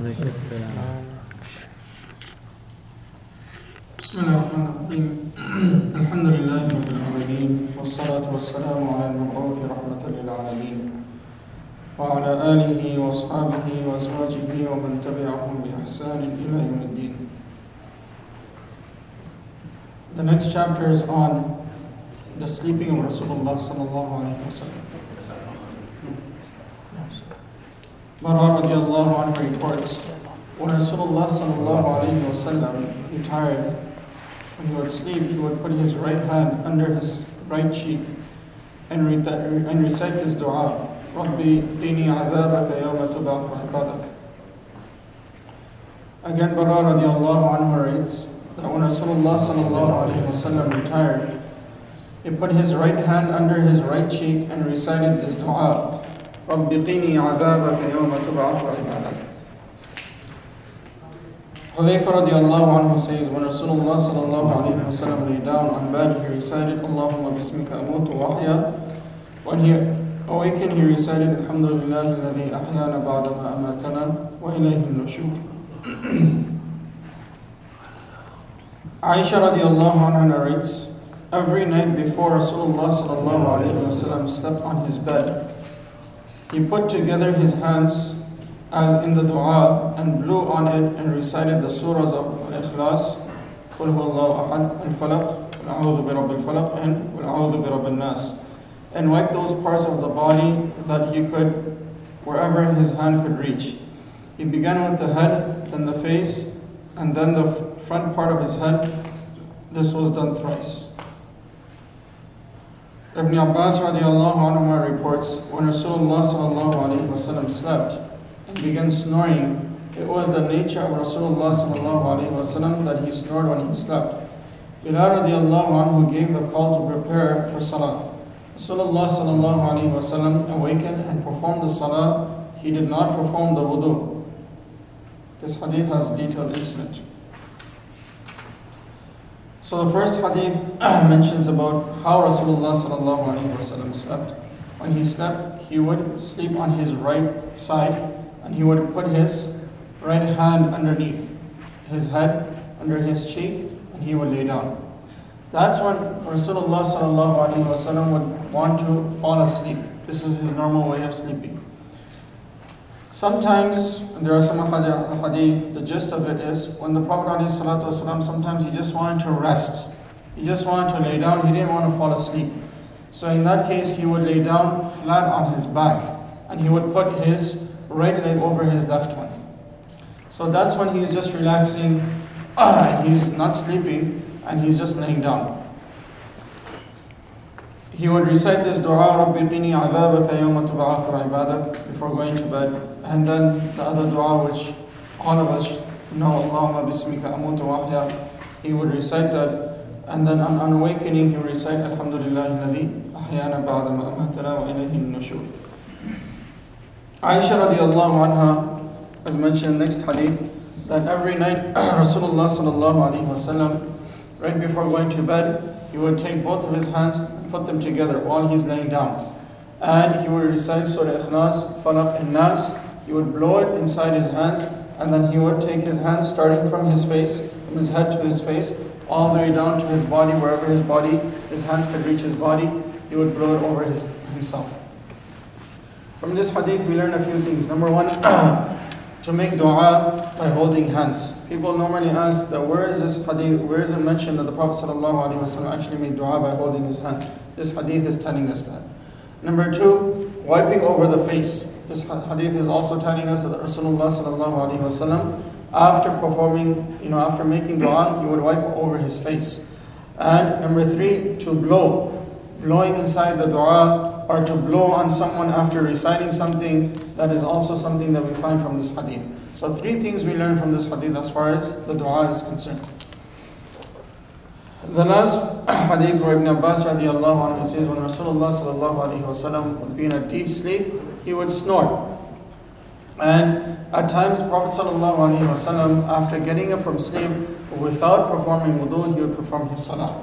بسم الله الرحمن الرحيم الحمد لله رب العالمين والصلاة والسلام على المبعوث رحمة للعالمين وعلى آله وأصحابه وأزواجه ومن تبعهم بإحسان إلى يوم الدين. The next chapter is on the sleeping of Rasulullah sallallahu alayhi wa sallam. Bara radiallahu anhu reports, when Rasulullah sallallahu alayhi wa sallam retired, when he would sleep, he would put his right hand under his right cheek and recite this dua, Rabbi qini adhabaka yawma tub'athu ibadak. Again, Bara radiallahu anhu writes that when Rasulullah sallallahu alayhi wa sallam retired, he put his right hand under his right cheek and recited this dua, Rabbi qini adhabaka yawma tub'athu ibadak. Hudayfa radiallahu anhu says, when Rasulullah sallallahu alayhi wa sallam lay down on bed, he recited, Allahumma bismika amutu wa ahya. When he awakened, he recited, Alhamdulillahi alladhi ahyana ba'da ma amatana wa ilayhi nushur. Aisha radiallahu anha narrates, every night before Rasulullah sallallahu alayhi wa sallam slept on his bed, he put together his hands as in the dua and blew on it and recited the surahs of Ikhlas, Qul huwallahu ahad, Al-Falaq, Qul a'udhu bi rabbil falaq, and Qul a'udhu bi rabbin nas, and wiped those parts of the body that he could, wherever his hand could reach. He began with the head, then the face, and then the front part of his head. This was done thrice. Ibn Abbas radiallahu anhu reports, when Rasulullah sallallahu alayhi wa sallam slept and began snoring, it was the nature of Rasulullah sallallahu alayhi wa sallam that he snored when he slept. Bilal radiallahu anhu gave the call to prepare for salah. Rasulullah sallallahu alayhi wa sallam awakened and performed the salah. He did not perform the wudu. This hadith has a detailed incident. So the first hadith mentions about how Rasulullah sallallahu alayhi wa sallam slept. When he slept, he would sleep on his right side, and he would put his right hand underneath his head, under his cheek, and he would lay down. That's when Rasulullah sallallahu alaihi wasallam would want to fall asleep. This is his normal way of sleeping. Sometimes, and there are some hadith, the gist of it is, when the Prophet alaihi salatu wasallam, sometimes he just wanted to rest. He just wanted to lay down, he didn't want to fall asleep. So in that case, he would lay down flat on his back, and he would put his right leg over his left one. So that's when he's just relaxing, and he's not sleeping, and he's just laying down. He would recite this dua, Rabbi qini adhabaka yawma tub'athu ibadak, before going to bed. And then the other dua, which all of us know, Allahumma bismika amutu wa ahya, he would recite that. And then on awakening, he would recite, Alhamdulillahi alladhi ahyana ba'da ma amatana wa ilayhi nushur. Aisha radiallahu anha, as mentioned in the next hadith, that every night Rasulullah sallallahu alayhi wa sallam, right before going to bed, he would take both of his hands and put them together while he's laying down. And he would recite Surah Ikhlas, Falaq and Nas. He would blow it inside his hands, and then he would take his hands starting from his face, from his head to his face, all the way down to his body, wherever his hands could reach his body, he would blow it over himself. From this hadith, we learn a few things. Number one, to make dua by holding hands. People normally ask that where is this hadith, where is it mentioned that the Prophet ﷺ actually made dua by holding his hands? This hadith is telling us that. Number two, wiping over the face. This hadith is also telling us that Rasulullah ﷺ, after performing, after making dua, he would wipe over his face. And number three, to blowing inside the dua, or to blow on someone after reciting something, that is also something that we find from this hadith. So three things we learn from this hadith as far as the dua is concerned. The last hadith where Ibn Abbas radiallahu anhu says, when Rasulullah sallallahu alayhi wa sallam would be in a deep sleep, he would snore. And at times Prophet sallallahu alayhi wa sallam, after getting up from sleep, without performing wudu, he would perform his salah.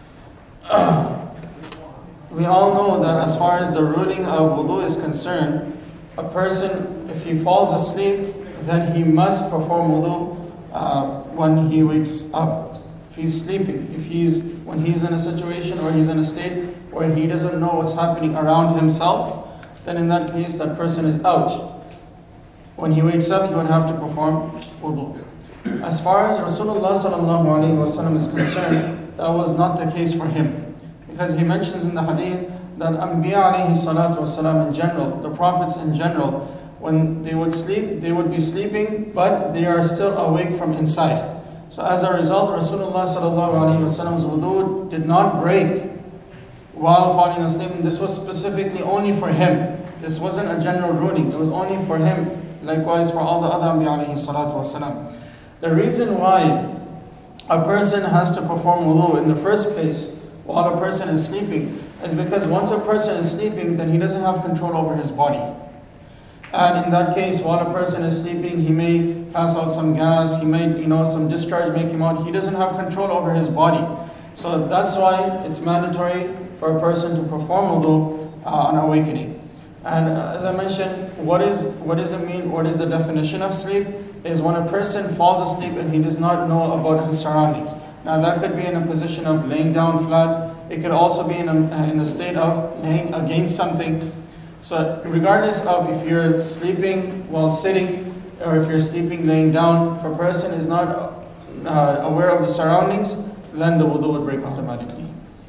We all know that as far as the ruling of wudu is concerned, a person, if he falls asleep then he must perform wudu when he wakes up. If he's sleeping, when he's in a situation or he's in a state where he doesn't know what's happening around himself, then in that case that person is out. When he wakes up, he would have to perform wudu. As far as Rasulullah sallallahu alaihi wasallam is concerned, that was not the case for him, because he mentions in the hadith that Anbiya alayhi salatu wasalam in general, the prophets in general, when they would sleep, they would be sleeping, but they are still awake from inside. So as a result, Rasulullah sallallahu alaihi wasallam's wudu did not break while falling asleep. And this was specifically only for him. This wasn't a general ruling. It was only for him. Likewise for all the other Anbiya alayhi salatu wasalam. The reason why a person has to perform wudu in the first place while a person is sleeping is because once a person is sleeping, then he doesn't have control over his body. And in that case, while a person is sleeping, he may pass out some gas, he may, some discharge may come out. He doesn't have control over his body. So that's why it's mandatory for a person to perform wudu on awakening. And as I mentioned, what does it mean? What is the definition of sleep? Is when a person falls asleep and he does not know about his surroundings. Now that could be in a position of laying down flat. It could also be in a state of laying against something. So regardless of if you're sleeping while sitting or if you're sleeping laying down, if a person is not aware of the surroundings, then the wudu would break automatically.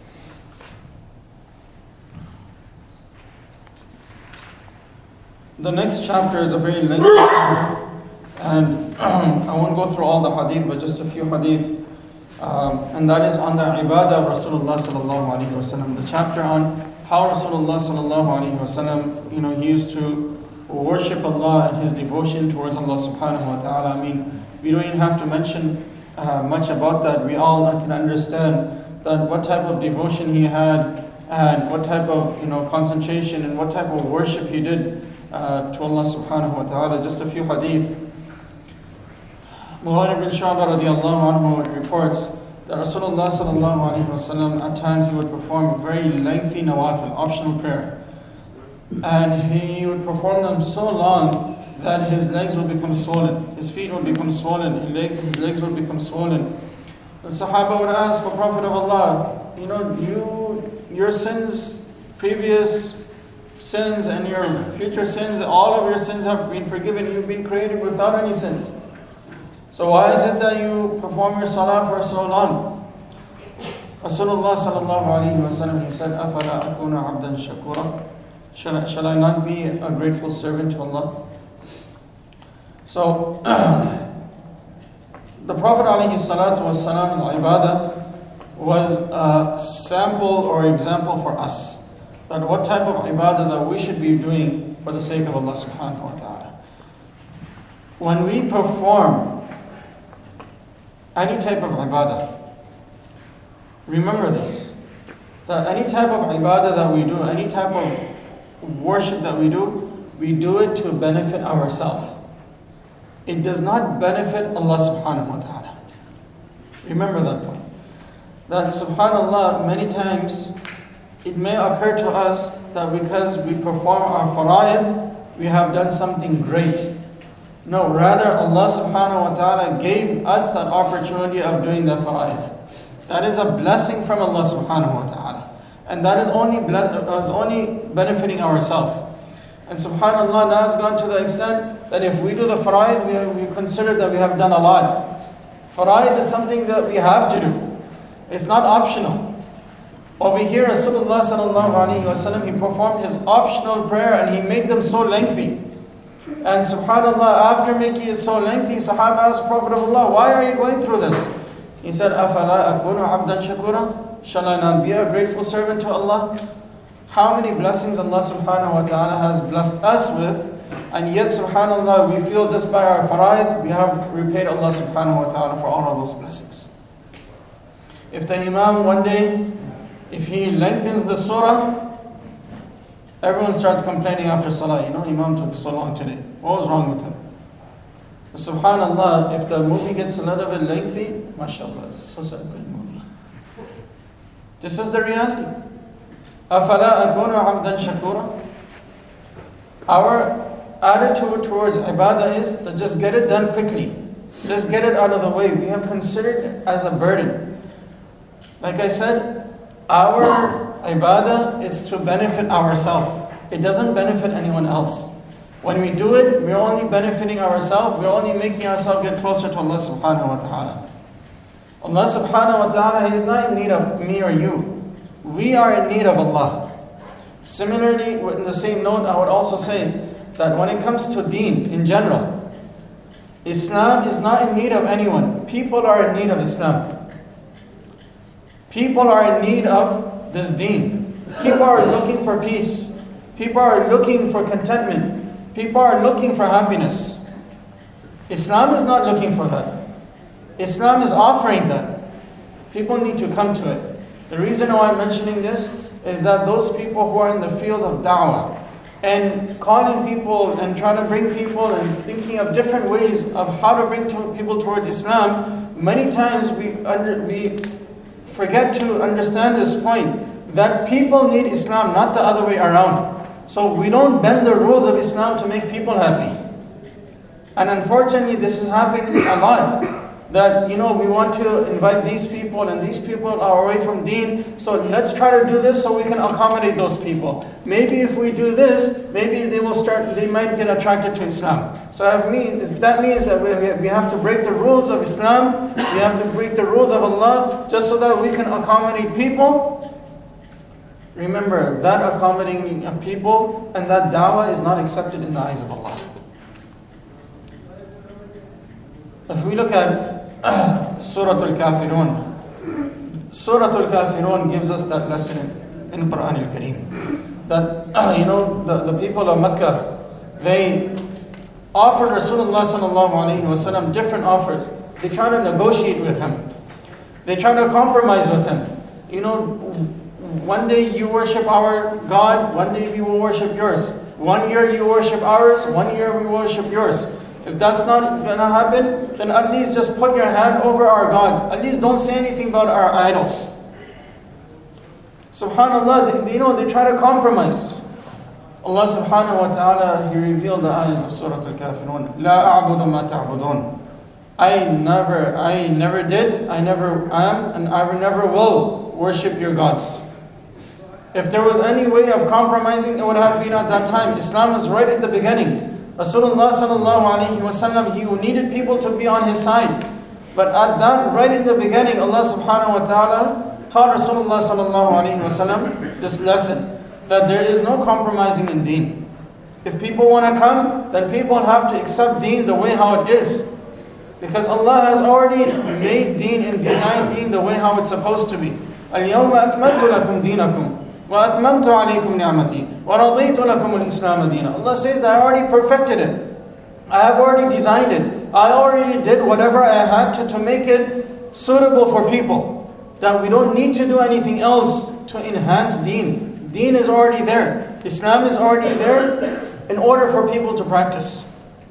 The next chapter is a very lengthy chapter, and I won't go through all the hadith, but just a few hadith. And that is on the ibadah of Rasulullah sallallahu alaihi wasallam. The chapter on how Rasulullah sallallahu alaihi wasallam, he used to worship Allah and his devotion towards Allah subhanahu wa ta'ala. I mean, we don't even have to mention much about that. We all can understand that what type of devotion he had and what type of concentration and what type of worship he did to Allah subhanahu wa ta'ala. Just a few hadith. Mughira bin Shu'bah radiallahu anhu reports that Rasulullah sallallahu alaihi wasallam at times he would perform very lengthy nawafil, optional prayer. And he would perform them so long that his legs would become swollen, his feet would become swollen, his legs would become swollen. The Sahaba would ask, O Prophet of Allah, your sins, previous sins and your future sins, all of your sins have been forgiven. You've been created without any sins. So why is it that you perform your salah for so long? Rasulullah sallallahu alayhi wa sallam, he said, أَفَلَا أَكُونَ عَبْدًا شَكُورًا? Shall I not be a grateful servant to Allah? So, the Prophet alayhi salatu wasalam's ibadah was a sample or example for us. That what type of ibadah that we should be doing for the sake of Allah subhanahu wa ta'ala. When we perform any type of ibadah, remember this, that any type of ibadah that we do, any type of worship that we do it to benefit ourselves. It does not benefit Allah subhanahu wa ta'ala. Remember that point. That subhanallah, many times it may occur to us that because we perform our fara'id, we have done something great. No, rather Allah subhanahu wa ta'ala gave us that opportunity of doing that fara'id. That is a blessing from Allah subhanahu wa ta'ala. And that is only benefiting ourselves. And subhanallah, now it's gone to the extent that if we do the fara'id, we consider that we have done a lot. Fara'id is something that we have to do. It's not optional. Over here, Rasulullah sallallahu alaihi wasallam, he performed his optional prayer and he made them so lengthy. And subhanallah, after making it so lengthy, Sahaba asked Prophet of Allah, why are you going through this? He said, أَفَلَا أَكُونُ عَبْدًا شَكُورًا? Shall I not be a grateful servant to Allah? How many blessings Allah subhanahu wa ta'ala has blessed us with, and yet subhanallah, we feel just by our fara'id, we have repaid Allah subhanahu wa ta'ala for all of those blessings. If the Imam one day, if he lengthens the surah, everyone starts complaining after salah, Imam took so long today. What was wrong with him? Subhanallah, if the movie gets a little bit lengthy, mashallah, it's such a good movie. This is the reality. أَفَلَا أَكُونُ عَبْدًا شَكُورًا? Our attitude towards ibadah is to just get it done quickly. Just get it out of the way. We have considered it as a burden. Like I said, our ibadah is to benefit ourselves. It doesn't benefit anyone else. When we do it, we're only benefiting ourselves. We're only making ourselves get closer to Allah subhanahu wa ta'ala. Allah subhanahu wa ta'ala, He is not in need of me or you. We are in need of Allah. Similarly, in the same note, I would also say that when it comes to deen in general, Islam is not in need of anyone. People are in need of Islam. People are in need of this deen. People are looking for peace. People are looking for contentment. People are looking for happiness. Islam is not looking for that. Islam is offering that. People need to come to it. The reason why I'm mentioning this is that those people who are in the field of da'wah and calling people and trying to bring people and thinking of different ways of how to bring people towards Islam, many times we forget to understand this point, that people need Islam, not the other way around. So we don't bend the rules of Islam to make people happy. And unfortunately, this is happening a lot. That, we want to invite these people and these people are away from deen. So let's try to do this so we can accommodate those people. Maybe if we do this, maybe they might get attracted to Islam. So if that means that we have to break the rules of Islam, we have to break the rules of Allah just so that we can accommodate people. Remember, that accommodating of people and that da'wah is not accepted in the eyes of Allah. If we look at Surah Al-Kafirun, Surah Al-Kafirun gives us that lesson in Quran Al-Kareem. That, the people of Mecca, they offered Rasulullah sallallahu alayhi wa sallam different offers. They tried to negotiate with him. They tried to compromise with him. One day you worship our God, one day we will worship yours. 1 year you worship ours, 1 year we worship yours. If that's not going to happen, then at least just put your hand over our gods. At least don't say anything about our idols. SubhanAllah, they try to compromise. Allah subhanahu wa ta'ala, He revealed the ayahs of Surah Al-Kafirun. La a'budu ma ta'budun. I never did, I never am, and I never will worship your gods. If there was any way of compromising, it would have been at that time. Islam is right at the beginning. Rasulullah sallallahu alayhi wa sallam, he needed people to be on his side. But at that, right in the beginning, Allah subhanahu wa ta'ala taught Rasulullah sallallahu alayhi wa sallam this lesson, that there is no compromising in deen. If people want to come, then people have to accept deen the way how it is. Because Allah has already made deen and designed deen the way how it's supposed to be. الْيَوْمَ أَكْمَلْتُ لَكُمْ دِينَكُمْ وَأَتْمَمْتُ عَلَيْكُمْ نِعْمَتِي وَرَضِيتُ لَكُمُ الْإِسْلَامَ دِينًا. Allah says that I already perfected it. I have already designed it. I already did whatever I had to make it suitable for people. That we don't need to do anything else to enhance deen. Deen is already there. Islam is already there in order for people to practice.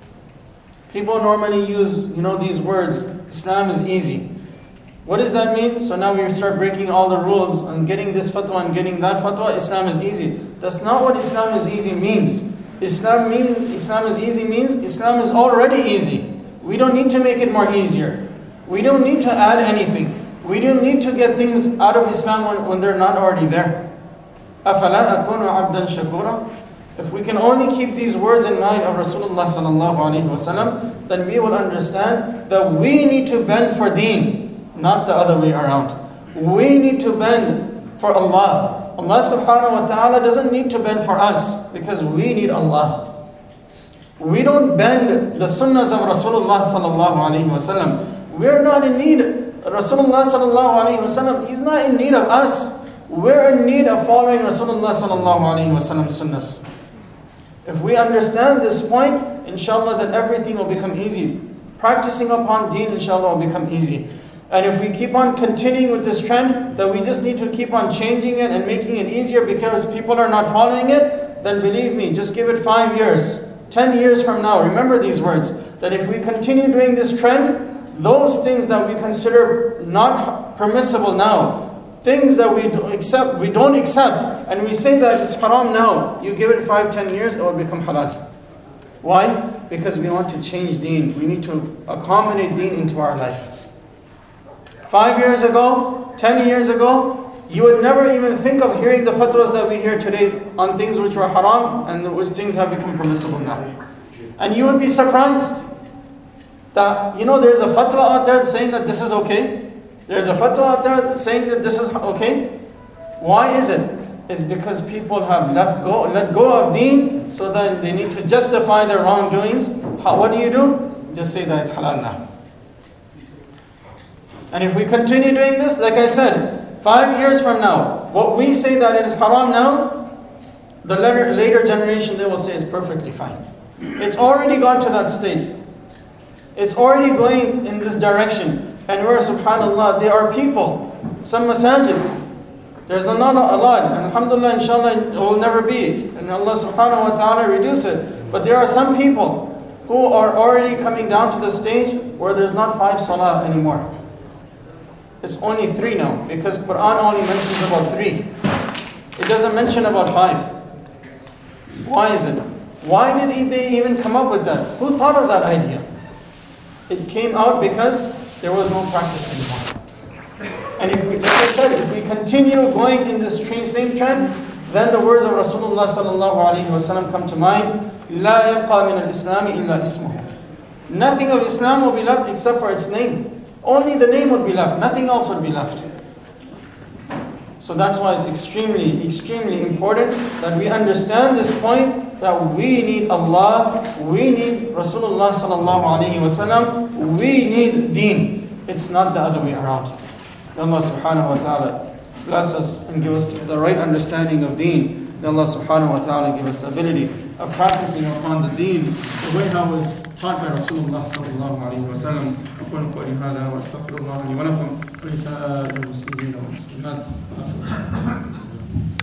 People normally use, these words, Islam is easy. What does that mean? So now we start breaking all the rules and getting this fatwa and getting that fatwa. Islam is easy. That's not what Islam is easy means. Islam is easy means Islam is already easy. We don't need to make it more easier. We don't need to add anything. We don't need to get things out of Islam when they're not already there. أَفَلَا أَكُونُ عَبْدًا شَكُورًا. If we can only keep these words in mind of Rasulullah sallallahu alaihi wasallam, then we will understand that we need to bend for deen. Not the other way around. We need to bend for Allah. Allah subhanahu wa ta'ala doesn't need to bend for us because we need Allah. We don't bend the sunnahs of Rasulullah sallallahu alayhi wa sallam. We're not in need. Rasulullah sallallahu alayhi wa sallam, He's not in need of us. We're in need of following Rasulullah sallallahu alayhi wa sallam's sunnahs. If we understand this point, inshallah, then everything will become easy. Practicing upon deen, inshallah, will become easy. And if we keep on continuing with this trend, that we just need to keep on changing it and making it easier because people are not following it, then believe me, just give it 5 years, 10 years from now. Remember these words, that if we continue doing this trend, those things that we consider not permissible now, things that we don't accept, and we say that it's haram now, you give it 5-10 years, it will become halal. Why? Because we want to change deen. We need to accommodate deen into our life. 5 years ago, 10 years ago, you would never even think of hearing the fatwas that we hear today on things which were haram and which things have become permissible now. And you would be surprised that, there's a fatwa out there saying that this is okay. There's a fatwa out there saying that this is okay. Why is it? It's because people have let go of deen, so that they need to justify their wrongdoings. What do? Just say that it's halal now. And if we continue doing this, like I said, 5 years from now, what we say that it is haram now, the later generation, they will say it's perfectly fine. It's already gone to that state. It's already going in this direction. And where, subhanAllah, there are people, some masajid, there's not a lot, and alhamdulillah, inshallah, it will never be. And Allah subhanahu wa ta'ala reduce it. But there are some people who are already coming down to the stage where there's not 5 salah anymore. It's only 3 now, because Quran only mentions about 3. It doesn't mention about 5. Why is it? Why did they even come up with that? Who thought of that idea? It came out because there was no practice anymore. And like I said, if we continue going in this same trend, then the words of Rasulullah sallallahu alaihi wasallam come to mind. لا يبقى من الإسلام إلا اسمه. Nothing of Islam will be left except for its name. Only the name would be left. Nothing else would be left. So that's why it's extremely, extremely important that we understand this point, that we need Allah, we need Rasulullah sallallahu alaihi wasallam, we need deen. It's not the other way around. May Allah subhanahu wa ta'ala bless us and give us the right understanding of deen. May Allah subhanahu wa ta'ala give us the ability of practicing upon the deen the way how it was taught by Rasulullah sallallahu alayhi wa sallam. أقول قولي هذا وأستغفر الله لي ولكم ولسائر المسلمين والمسلمات.